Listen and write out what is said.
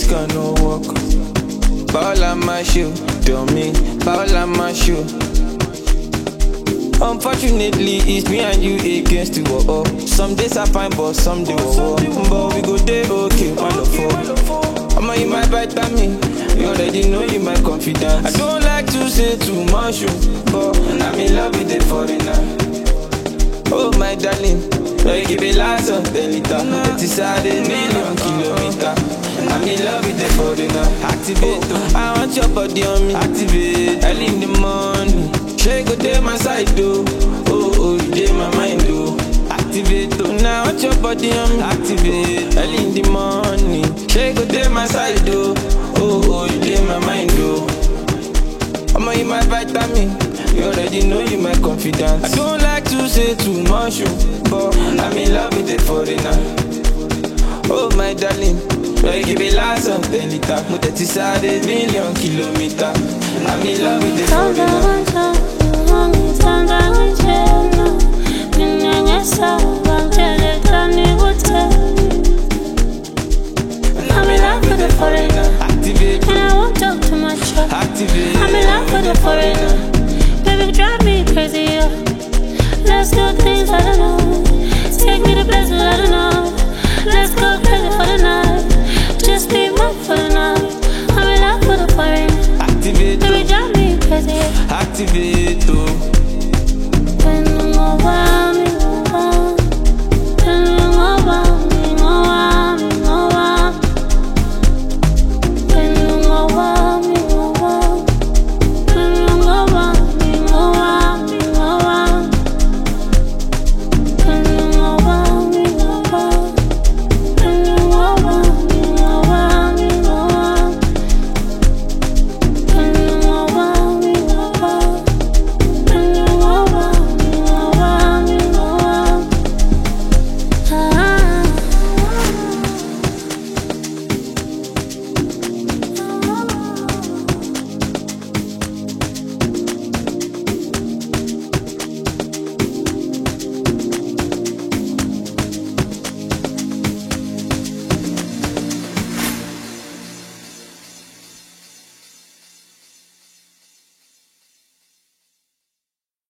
this cannot work. Paola Mashu, tell me, Paola Mashu. Unfortunately, it's me and you against the wall. Some days I find, but some days war. But we go there, okay, wonderful. I'm in my vitamin. You already know you my confidence. I don't like to say too much, but I'm in love with the foreigner. Oh my darling, you give it lots of delita. It is a million kilometer. I'm in love with the foreigner. Activate, I want your body on me. Activate, early in the morning. Shake go day my side though. Oh, you day my mind though. Activate, now I want your body on me. Activate, early in the morning. Shake go day my side though. Oh, you day my mind though. I'm in my vitamin. You already know you my confidence. I don't like to say too much, but I'm in love with the foreigner. Oh my darling, you give it lots of delita. It is a million kilometer. I'm in love with the foreigner.